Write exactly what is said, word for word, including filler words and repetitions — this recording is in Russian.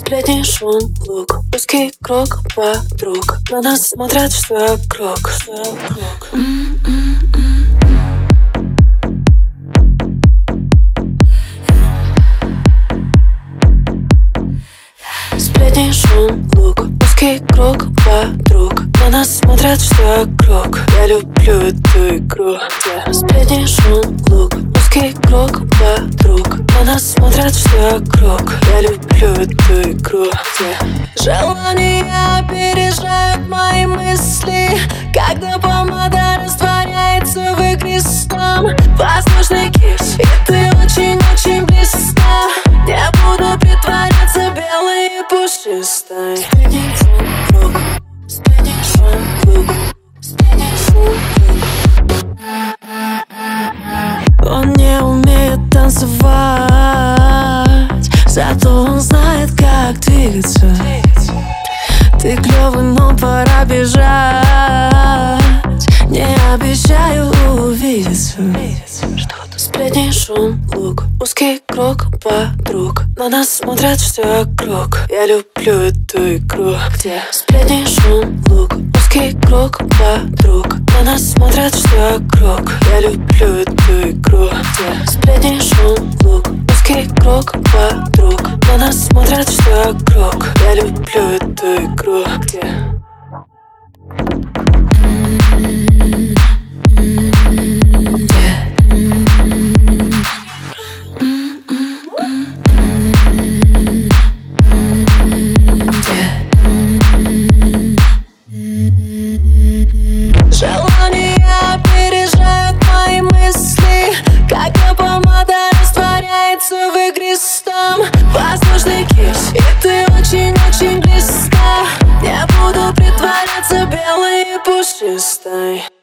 Сплетни, шум, лук, узкий круг подруг. На нас смотрят все вокруг, все вокруг. Сплетни, шум, лук, узкий круг подруг. На нас смотрят все вокруг. Я люблю эту игру, где сплетни, шум, лук, узкий круг подруг. На нас смотрят все вокруг. Я люблю эту игру, где желания опережают мои мысли, когда помада растворяется в игристом. Воздушный кис, и ты очень-очень близко. Я буду притворяться белой и пушистой. Сплетни, шум, лук, сплетни, шум, лук, сплетни, шум, лук. Он не умеет танцевать, зато он знает, как двигаться. Ты клёвый, но пора бежать. Не обещаю увидеться. Сплетни, шум, лук, узкий круг подруг. На нас смотрят все вокруг. Я люблю эту игру, где сплетни, шум, лук, узкий круг подруг. На нас смотрят все вокруг. Я люблю эту игру, где сплетни, шум, лук, узкий круг подруг. На нас смотрят все вокруг. Я люблю эту игру, где желания опережают мои мысли, когда помада растворяется в игристом. Воздушный кис, и ты очень-очень близко. Я буду притворяться белой и пушистой.